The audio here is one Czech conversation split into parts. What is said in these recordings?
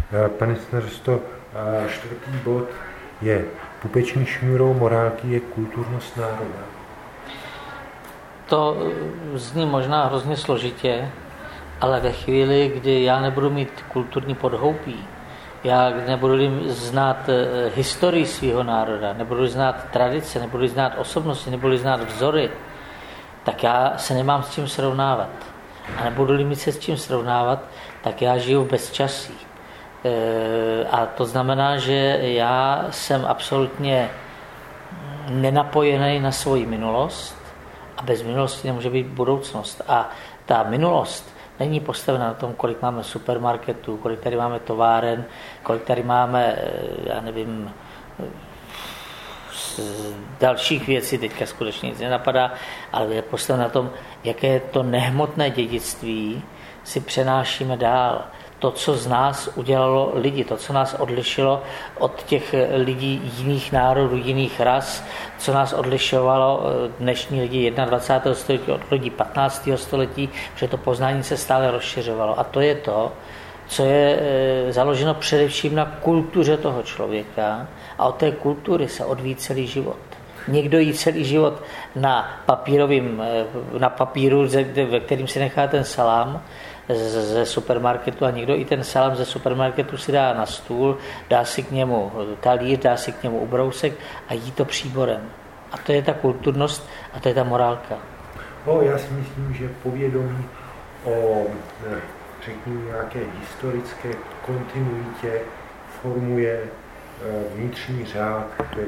Pane starosto, čtvrtý bod je pupeční šňůrou morálky je kulturnost národa. To zní možná hrozně složitě, ale ve chvíli, kdy já nebudu mít kulturní podhoubí, já nebudu znát historii svého národa, nebudu znát tradice, nebudu znát osobnosti, nebudu znát vzory, tak já se nemám s čím srovnávat. A nebudu-li mít se s čím srovnávat, tak já žiju v bezčasí. A to znamená, že já jsem absolutně nenapojený na svoji minulost a bez minulosti nemůže být budoucnost. A ta minulost není postavena na tom, kolik máme supermarketů, kolik tady máme továren, kolik tady máme, já nevím, dalších věcí teďka skutečně nic nenapadá, ale je postavena na tom, jaké to nehmotné dědictví si přenášíme dál. To, co z nás udělalo lidi, to, co nás odlišilo od těch lidí jiných národů, jiných ras, co nás odlišovalo dnešní lidi 21. století od lidí 15. století, protože to poznání se stále rozšiřovalo. A to je to, co je založeno především na kultuře toho člověka a od té kultury se odvíjí celý život. Někdo jí celý život na papíru, ve kterým si nechá ten salám ze supermarketu a někdo i ten salám ze supermarketu si dá na stůl, dá si k němu talíř, dá si k němu ubrousek a jí to příborem. A to je ta kulturnost a to je ta morálka. Já si myslím, že povědomí o řekněme nějaké historické kontinuitě formuje vnitřní řád,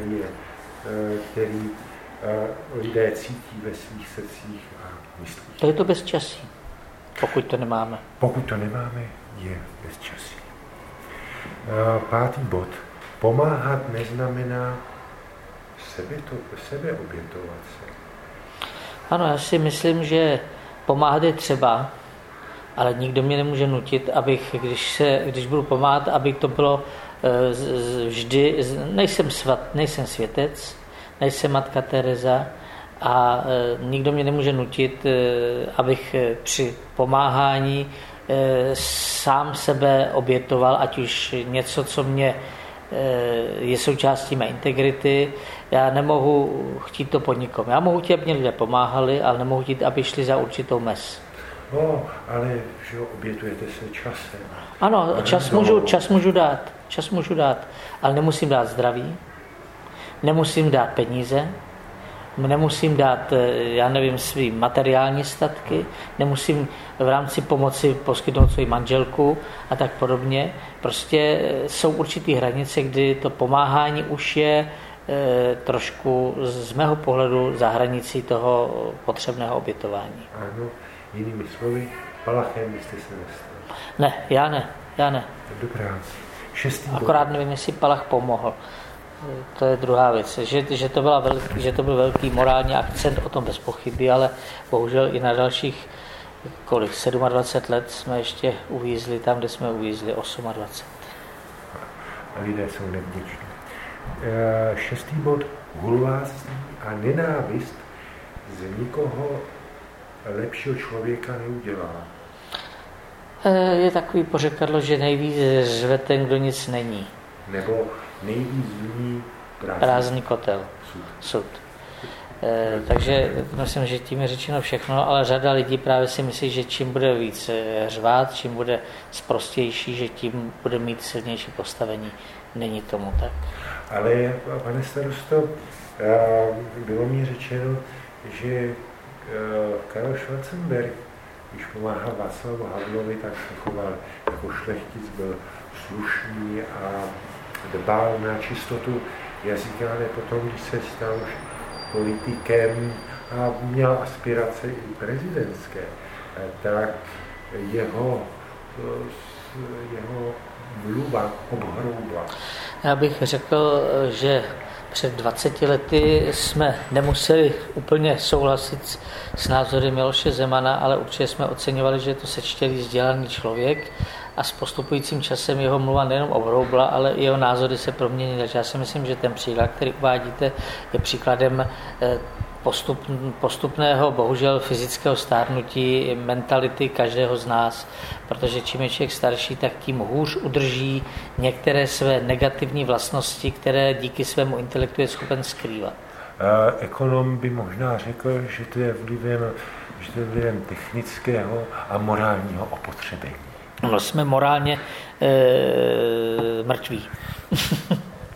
který lidé cítí ve svých srdcích a myslích. To je to bezčasí, pokud to nemáme. Pokud to nemáme, je bezčasí. Pátý bod. Pomáhat neznamená sebeobětovat se. Ano, já si myslím, že pomáhat je třeba, ale nikdo mě nemůže nutit, abych, když budu pomáhat, aby to bylo vždy, nejsem světec, nejsem matka Tereza a nikdo mě nemůže nutit, abych při pomáhání sám sebe obětoval, ať už něco, co mě je součástí mé integrity. Já nemohu chtít to po nikom. Já mohu chtít, aby mě lidé pomáhali, ale nemohu chtít, aby šli za určitou mez. Ale že obětujete se časem. Ano, čas můžu dát, ale nemusím dát zdraví, nemusím dát peníze, nemusím dát, já nevím, svý materiální statky, nemusím v rámci pomoci poskytnout svou manželku a tak podobně. Prostě jsou určitý hranice, kdy to pomáhání už je trošku z mého pohledu za hranicí toho potřebného obětování. Ano, jinými slovy, palachem jste se nestal. Ne, já ne. Dobrá. Akorát nevím, jestli Palach pomohl. To je druhá věc. Že to byl velký morální akcent, o tom bez pochyby, ale bohužel i na dalších 27 let jsme ještě uvízli tam, kde jsme uvízli 28. Lidé jsou nevděční. 6. bod. Hulváctví a nenávist z nikoho lepšího člověka neudělá. Je takový pořekadlo, že nejvíc řve ten, kdo nic není. Nebo nejvíc zní prázdný kotel. Sud. Takže myslím, že tím je řečeno všechno, ale řada lidí právě si myslí, že čím bude víc řvát, čím bude sprostější, že tím bude mít silnější postavení. Není tomu tak. Ale, pane starosto, bylo mi řečeno, že Karel Schwarzenberg, když pomáhal Václavu Havlovi, tak se choval jako šlechtic, byl slušný a dbal na čistotu jazyka, ale potom, když se stal už politikem a měl aspirace i prezidentské, tak jeho mluva obhroubla. Já bych řekl, že před 20 lety jsme nemuseli úplně souhlasit s názory Miloše Zemana, ale určitě jsme oceňovali, že je to sečtělý, vzdělaný člověk a s postupujícím časem jeho mluva nejenom obhroubla, ale i jeho názory se proměnily. Já si myslím, že ten příklad, který uvádíte, je příkladem postupného, bohužel fyzického stárnutí mentality každého z nás, protože čím je člověk starší, tak tím hůř udrží některé své negativní vlastnosti, které díky svému intelektu je schopen skrývat. Ekonom by možná řekl, že to je vlivem technického a morálního opotřebení. No, jsme morálně mrtví.